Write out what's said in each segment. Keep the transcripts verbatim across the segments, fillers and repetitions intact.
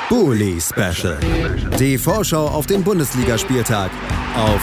Bully Special. Die Vorschau auf den Bundesligaspieltag auf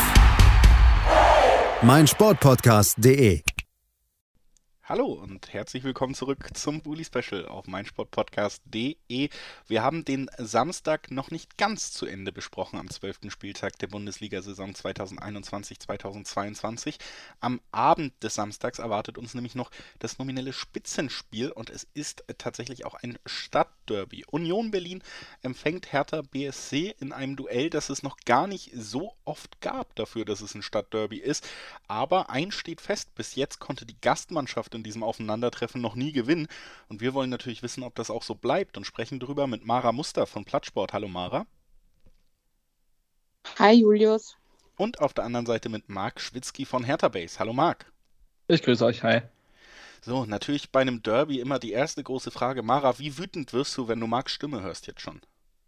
meinsportpodcast punkt de. Hallo und herzlich willkommen zurück zum Bully Special auf meinsportpodcast punkt de. Wir haben den Samstag noch nicht ganz zu Ende besprochen am zwölften Spieltag der Bundesliga-Saison zweitausendeinundzwanzig zweitausendzweiundzwanzig. Am Abend des Samstags erwartet uns nämlich noch das nominelle Spitzenspiel und es ist tatsächlich auch ein Stadtderby. Union Berlin empfängt Hertha B S C in einem Duell, das es noch gar nicht so oft gab dafür, dass es ein Stadtderby ist. Aber eins steht fest, bis jetzt konnte die Gastmannschaft in diesem Aufeinandertreffen noch nie gewinnen. Und wir wollen natürlich wissen, ob das auch so bleibt und sprechen darüber mit Mara Muster von Plattsport. Hallo Mara. Hi Julius. Und auf der anderen Seite mit Marc Schwitzky von Hertha Base. Hallo Marc. Ich grüße euch, hi. So, natürlich bei einem Derby immer die erste große Frage. Mara, wie wütend wirst du, wenn du Marcs Stimme hörst jetzt schon?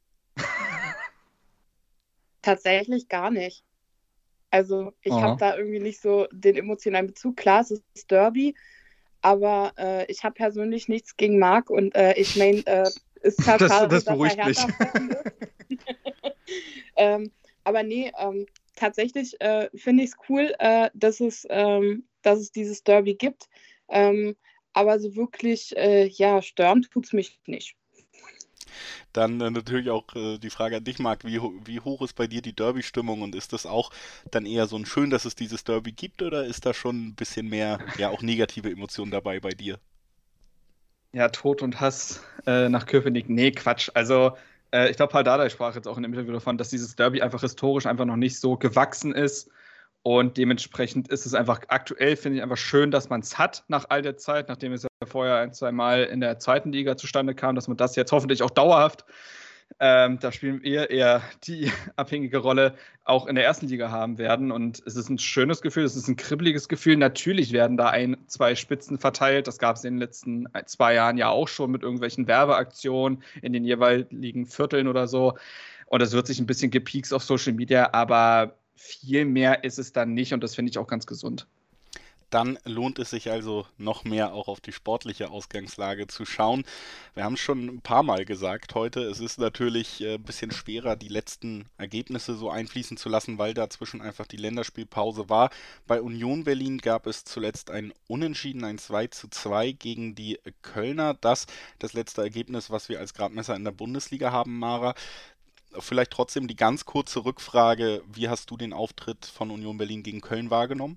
Tatsächlich gar nicht. Also ich Oh. habe da irgendwie nicht so den emotionalen Bezug. Klar, es ist Derby, aber äh, ich habe persönlich nichts gegen Marc und äh, ich meine, äh, ist zwar Das- schade, das dass beruhigt er mich. Hertha-Fan ist. ähm, aber nee, ähm, tatsächlich äh, finde ich es cool, äh, dass, es, ähm, dass es dieses Derby gibt. Ähm, aber so wirklich, äh, ja, stören tut es mich nicht. Dann äh, natürlich auch äh, die Frage an dich, Marc, wie, ho- wie hoch ist bei dir die Derby-Stimmung und ist das auch dann eher so ein schön, dass es dieses Derby gibt oder ist da schon ein bisschen mehr, ja auch negative Emotionen dabei bei dir? Ja, Tod und Hass äh, nach Köpenick. Nee, Quatsch. Also, äh, ich glaube, Paul Dardai sprach jetzt auch in dem Interview davon, dass dieses Derby einfach historisch einfach noch nicht so gewachsen ist. Und dementsprechend ist es einfach aktuell, finde ich, einfach schön, dass man es hat nach all der Zeit, nachdem es ja vorher ein, zwei Mal in der zweiten Liga zustande kam, dass man das jetzt hoffentlich auch dauerhaft, ähm, da spielen wir eher die abhängige Rolle, auch in der ersten Liga haben werden. Und es ist ein schönes Gefühl, es ist ein kribbeliges Gefühl. Natürlich werden da ein, zwei Spitzen verteilt. Das gab es in den letzten zwei Jahren ja auch schon mit irgendwelchen Werbeaktionen in den jeweiligen Vierteln oder so. Und es wird sich ein bisschen gepiekst auf Social Media, aber viel mehr ist es dann nicht und das finde ich auch ganz gesund. Dann lohnt es sich also noch mehr auch auf die sportliche Ausgangslage zu schauen. Wir haben es schon ein paar Mal gesagt heute, es ist natürlich äh, ein bisschen schwerer, die letzten Ergebnisse so einfließen zu lassen, weil dazwischen einfach die Länderspielpause war. Bei Union Berlin gab es zuletzt ein Unentschieden, ein zwei zu zwei gegen die Kölner. Das das letzte Ergebnis, was wir als Gradmesser in der Bundesliga haben, Mara. Vielleicht trotzdem die ganz kurze Rückfrage, wie hast du den Auftritt von Union Berlin gegen Köln wahrgenommen?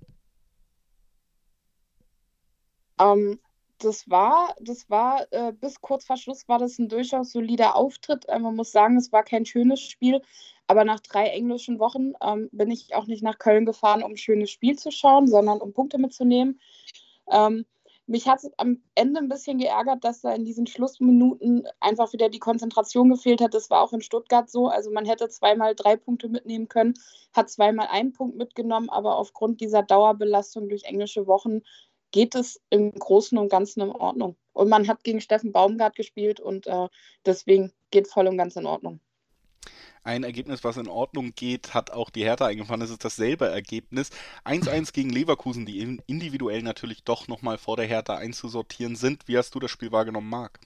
Ähm, das war, das war äh, bis kurz vor Schluss war das ein durchaus solider Auftritt. Äh, man muss sagen, es war kein schönes Spiel, aber nach drei englischen Wochen ähm, bin ich auch nicht nach Köln gefahren, um ein schönes Spiel zu schauen, sondern um Punkte mitzunehmen. Ähm, mich hat es am Ende ein bisschen geärgert, dass da in diesen Schlussminuten einfach wieder die Konzentration gefehlt hat. Das war auch in Stuttgart so. Also man hätte zweimal drei Punkte mitnehmen können, hat zweimal einen Punkt mitgenommen, aber aufgrund dieser Dauerbelastung durch englische Wochen geht es im Großen und Ganzen in Ordnung. Und man hat gegen Steffen Baumgart gespielt und äh, deswegen geht voll und ganz in Ordnung. Ein Ergebnis, was in Ordnung geht, hat auch die Hertha eingefahren. Es ist dasselbe Ergebnis. eins eins gegen Leverkusen, die in- individuell natürlich doch nochmal vor der Hertha einzusortieren sind. Wie hast du das Spiel wahrgenommen, Marc?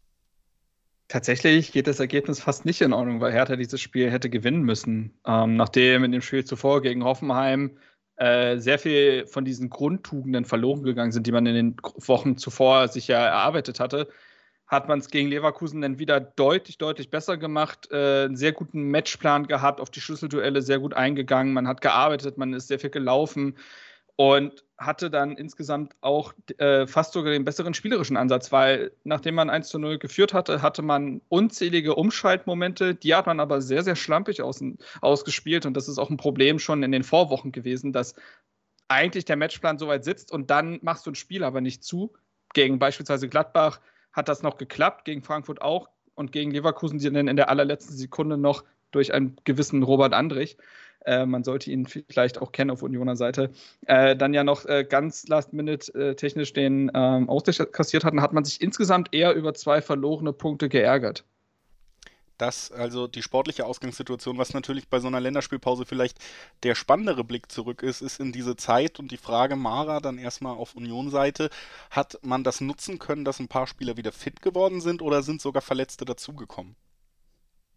Tatsächlich geht das Ergebnis fast nicht in Ordnung, weil Hertha dieses Spiel hätte gewinnen müssen. Ähm, nachdem in dem Spiel zuvor gegen Hoffenheim äh, sehr viel von diesen Grundtugenden verloren gegangen sind, die man in den Wochen zuvor sich ja erarbeitet hatte, hat man es gegen Leverkusen dann wieder deutlich, deutlich besser gemacht, äh, einen sehr guten Matchplan gehabt, auf die Schlüsselduelle sehr gut eingegangen, man hat gearbeitet, man ist sehr viel gelaufen und hatte dann insgesamt auch äh, fast sogar den besseren spielerischen Ansatz, weil nachdem man eins zu null geführt hatte, hatte man unzählige Umschaltmomente, die hat man aber sehr, sehr schlampig aus, ausgespielt und das ist auch ein Problem schon in den Vorwochen gewesen, dass eigentlich der Matchplan soweit sitzt und dann machst du ein Spiel aber nicht zu. Gegen beispielsweise Gladbach hat das noch geklappt, gegen Frankfurt auch und gegen Leverkusen die dann in der allerletzten Sekunde noch durch einen gewissen Robert Andrich, äh, man sollte ihn vielleicht auch kennen auf Unioner Seite, äh, dann ja noch äh, ganz last-minute äh, technisch den ähm, Ausgleich kassiert hatten, hat man sich insgesamt eher über zwei verlorene Punkte geärgert. Das also die sportliche Ausgangssituation, was natürlich bei so einer Länderspielpause vielleicht der spannendere Blick zurück ist, ist in diese Zeit und die Frage, Mara, dann erstmal auf Union-Seite, hat man das nutzen können, dass ein paar Spieler wieder fit geworden sind oder sind sogar Verletzte dazugekommen?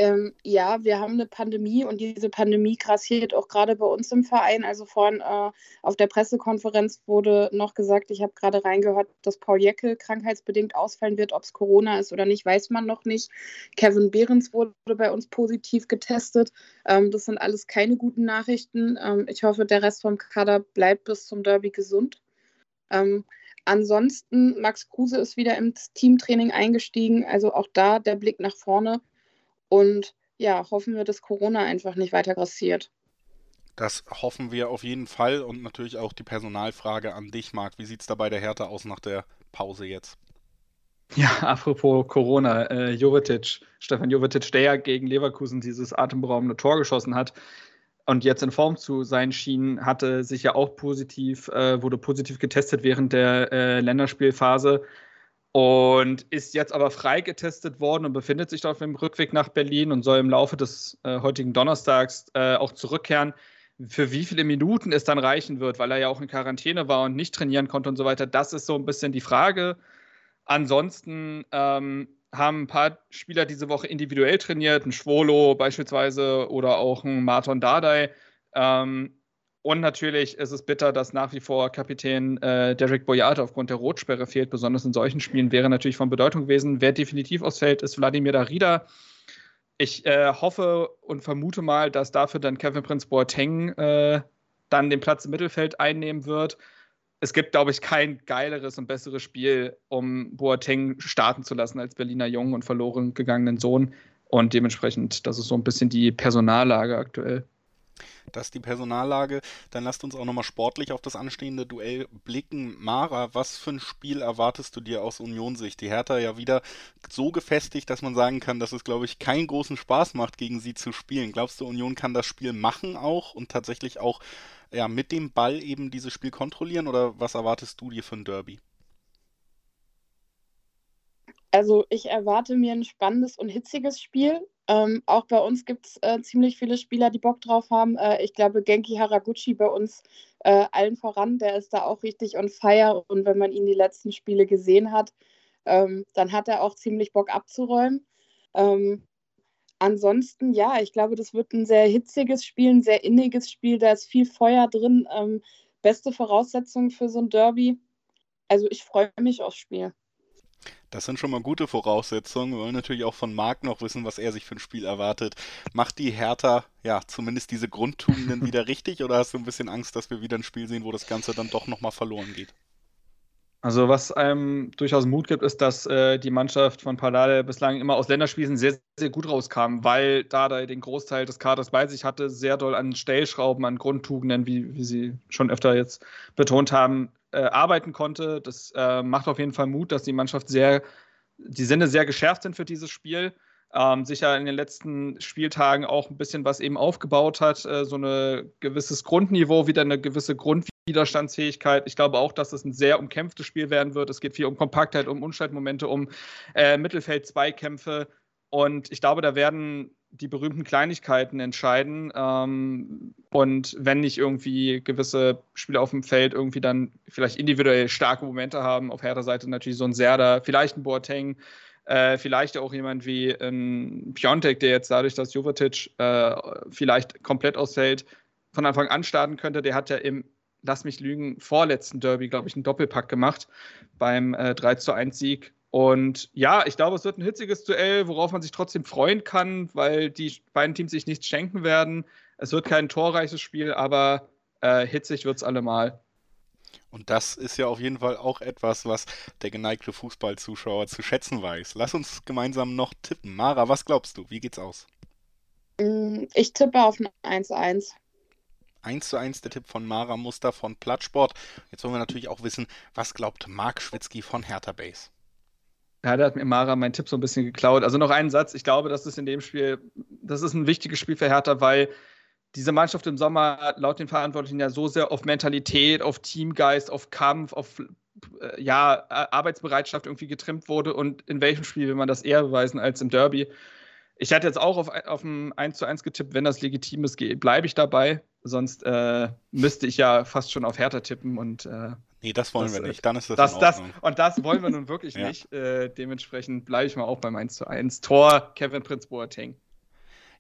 Ähm, ja, wir haben eine Pandemie und diese Pandemie grassiert auch gerade bei uns im Verein. Also vorhin äh, auf der Pressekonferenz wurde noch gesagt, ich habe gerade reingehört, dass Paul Jäckel krankheitsbedingt ausfallen wird. Ob es Corona ist oder nicht, weiß man noch nicht. Kevin Behrens wurde bei uns positiv getestet. Ähm, das sind alles keine guten Nachrichten. Ähm, ich hoffe, der Rest vom Kader bleibt bis zum Derby gesund. Ähm, ansonsten, Max Kruse ist wieder ins Teamtraining eingestiegen. Also auch da der Blick nach vorne. Und ja, hoffen wir, dass Corona einfach nicht weiter grassiert. Das hoffen wir auf jeden Fall und natürlich auch die Personalfrage an dich, Marc. Wie sieht es da bei der Hertha aus nach der Pause jetzt? Ja, apropos Corona, äh, Jovetic, Stefan Jovetic, der ja gegen Leverkusen dieses atemberaubende Tor geschossen hat und jetzt in Form zu sein schien, hatte sich ja auch positiv, äh, wurde positiv getestet während der äh, Länderspielphase. Und ist jetzt aber frei getestet worden und befindet sich auf dem Rückweg nach Berlin und soll im Laufe des äh, heutigen Donnerstags äh, auch zurückkehren. Für wie viele Minuten es dann reichen wird, weil er ja auch in Quarantäne war und nicht trainieren konnte und so weiter, das ist so ein bisschen die Frage. Ansonsten ähm, haben ein paar Spieler diese Woche individuell trainiert, ein Schwolo beispielsweise oder auch ein Marton Dardai. Ähm, Und natürlich ist es bitter, dass nach wie vor Kapitän äh, Derek Boyata aufgrund der Rotsperre fehlt. Besonders in solchen Spielen wäre natürlich von Bedeutung gewesen. Wer definitiv ausfällt, ist Wladimir Darida. Ich äh, hoffe und vermute mal, dass dafür dann Kevin Prince Boateng äh, dann den Platz im Mittelfeld einnehmen wird. Es gibt, glaube ich, kein geileres und besseres Spiel, um Boateng starten zu lassen als Berliner Jungen und verloren gegangenen Sohn. Und dementsprechend, das ist so ein bisschen die Personallage aktuell. Das ist die Personallage. Dann lasst uns auch nochmal sportlich auf das anstehende Duell blicken. Mara, was für ein Spiel erwartest du dir aus Union-Sicht? Die Hertha ja wieder so gefestigt, dass man sagen kann, dass es, glaube ich, keinen großen Spaß macht, gegen sie zu spielen. Glaubst du, Union kann das Spiel machen auch und tatsächlich auch ja, mit dem Ball eben dieses Spiel kontrollieren? Oder was erwartest du dir für ein Derby? Also ich erwarte mir ein spannendes und hitziges Spiel. Ähm, auch bei uns gibt es äh, ziemlich viele Spieler, die Bock drauf haben. Äh, ich glaube, Genki Haraguchi bei uns äh, allen voran, der ist da auch richtig on fire. Und wenn man ihn die letzten Spiele gesehen hat, ähm, dann hat er auch ziemlich Bock abzuräumen. Ähm, ansonsten, ja, ich glaube, das wird ein sehr hitziges Spiel, ein sehr inniges Spiel. Da ist viel Feuer drin. Ähm, beste Voraussetzungen für so ein Derby. Also ich freue mich aufs Spiel. Das sind schon mal gute Voraussetzungen. Wir wollen natürlich auch von Marc noch wissen, was er sich für ein Spiel erwartet. Macht die Hertha ja zumindest diese Grundtugenden wieder richtig oder hast du ein bisschen Angst, dass wir wieder ein Spiel sehen, wo das Ganze dann doch nochmal verloren geht? Also was einem durchaus Mut gibt, ist, dass äh, die Mannschaft von Pardal bislang immer aus Länderspielen sehr, sehr gut rauskam, weil Dardai den Großteil des Kaders bei sich hatte, sehr doll an Stellschrauben, an Grundtugenden, wie, wie Sie schon öfter jetzt betont haben, äh, arbeiten konnte. Das äh, macht auf jeden Fall Mut, dass die Mannschaft sehr, die Sinne sehr geschärft sind für dieses Spiel. Ähm, sicher in den letzten Spieltagen auch ein bisschen was eben aufgebaut hat, äh, so ein gewisses Grundniveau, wieder eine gewisse Grundwiderstandsfähigkeit. Ich glaube auch, dass es ein sehr umkämpftes Spiel werden wird. Es geht viel um Kompaktheit, um Umschaltmomente, um äh, Mittelfeld-Zweikämpfe. Und ich glaube, da werden die berühmten Kleinigkeiten entscheiden. Ähm, und wenn nicht irgendwie gewisse Spieler auf dem Feld irgendwie dann vielleicht individuell starke Momente haben, auf Hertha-Seite natürlich so ein Serda, vielleicht ein Boateng, Äh, vielleicht auch jemand wie ein Piontek, der jetzt dadurch, dass Jovetic äh, vielleicht komplett ausfällt, von Anfang an starten könnte. Der hat ja im, lass mich lügen, vorletzten Derby, glaube ich, einen Doppelpack gemacht beim äh, drei zu eins Sieg. Und ja, ich glaube, es wird ein hitziges Duell, worauf man sich trotzdem freuen kann, weil die beiden Teams sich nichts schenken werden. Es wird kein torreiches Spiel, aber äh, hitzig wird es allemal. Und das ist ja auf jeden Fall auch etwas, was der geneigte Fußballzuschauer zu schätzen weiß. Lass uns gemeinsam noch tippen. Mara, was glaubst du? Wie geht's aus? Ich tippe auf ein eins zu eins. eins zu eins der Tipp von Mara Muster von Plattsport. Jetzt wollen wir natürlich auch wissen, was glaubt Marc Schwitzky von Hertha Base? Ja, da hat mir Mara meinen Tipp so ein bisschen geklaut. Also noch einen Satz. Ich glaube, das ist in dem Spiel, das ist ein wichtiges Spiel für Hertha, weil diese Mannschaft im Sommer laut den Verantwortlichen ja so sehr auf Mentalität, auf Teamgeist, auf Kampf, auf äh, ja, Arbeitsbereitschaft irgendwie getrimmt wurde. Und in welchem Spiel will man das eher beweisen als im Derby? Ich hatte jetzt auch auf, auf ein eins zu eins getippt. Wenn das legitim ist, bleibe ich dabei. Sonst äh, müsste ich ja fast schon auf Hertha tippen. Und, äh, nee, das wollen das, wir nicht. Dann ist das, das in Ordnung. Das, und das wollen wir nun wirklich ja. nicht. Äh, dementsprechend bleibe ich mal auch beim eins zu eins. Tor Kevin Prince Boateng.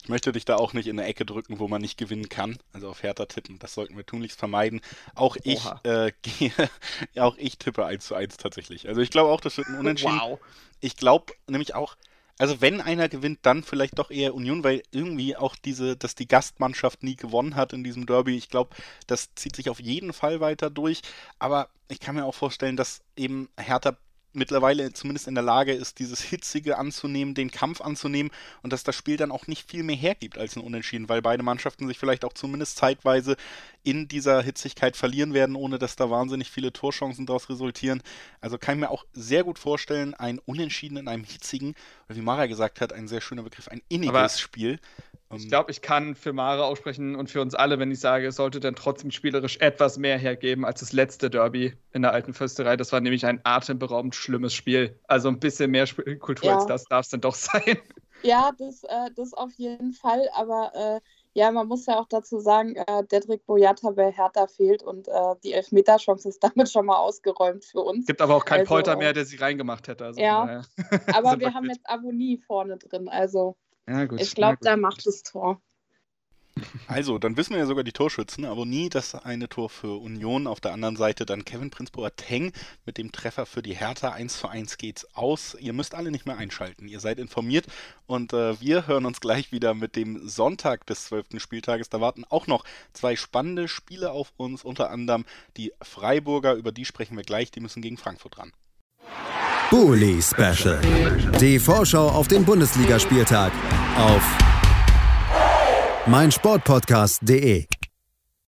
Ich möchte dich da auch nicht in eine Ecke drücken, wo man nicht gewinnen kann. Also auf Hertha tippen, das sollten wir tunlichst vermeiden. Auch ich äh, gehe, auch ich tippe eins zu eins tatsächlich. Also ich glaube auch, das wird ein Unentschieden. Wow. Ich glaube nämlich auch, also wenn einer gewinnt, dann vielleicht doch eher Union, weil irgendwie auch diese, dass die Gastmannschaft nie gewonnen hat in diesem Derby, ich glaube, das zieht sich auf jeden Fall weiter durch. Aber ich kann mir auch vorstellen, dass eben Hertha mittlerweile zumindest in der Lage ist, dieses Hitzige anzunehmen, den Kampf anzunehmen und dass das Spiel dann auch nicht viel mehr hergibt als ein Unentschieden, weil beide Mannschaften sich vielleicht auch zumindest zeitweise in dieser Hitzigkeit verlieren werden, ohne dass da wahnsinnig viele Torchancen daraus resultieren. Also kann ich mir auch sehr gut vorstellen, ein Unentschieden in einem hitzigen, oder wie Mara gesagt hat, ein sehr schöner Begriff, ein inniges Aber Spiel. Ich glaube, ich kann für Mara aussprechen und für uns alle, wenn ich sage, es sollte dann trotzdem spielerisch etwas mehr hergeben als das letzte Derby in der Alten Försterei. Das war nämlich ein atemberaubend schlimmes Spiel. Also ein bisschen mehr Spielkultur ja. als das darf es dann doch sein. Ja, das, äh, das auf jeden Fall. Aber äh, ja, man muss ja auch dazu sagen, äh, Dedrick Boyata bei Hertha fehlt und äh, die Elfmeterchance ist damit schon mal ausgeräumt für uns. Es gibt aber auch keinen also, Polter mehr, der sie reingemacht hätte. Also ja, aber wir haben jetzt Avonie vorne drin, also ja, gut, ich glaube, der macht das Tor. Also, dann wissen wir ja sogar die Torschützen. Avonie, das eine Tor für Union. Auf der anderen Seite dann Kevin Prince Boateng mit dem Treffer für die Hertha. eins zu eins geht's aus. Ihr müsst alle nicht mehr einschalten. Ihr seid informiert. Und äh, wir hören uns gleich wieder mit dem Sonntag des zwölften Spieltages. Da warten auch noch zwei spannende Spiele auf uns. Unter anderem die Freiburger. Über die sprechen wir gleich. Die müssen gegen Frankfurt ran. Bully Special. Die Vorschau auf den Bundesligaspieltag auf meinsportpodcast punkt de.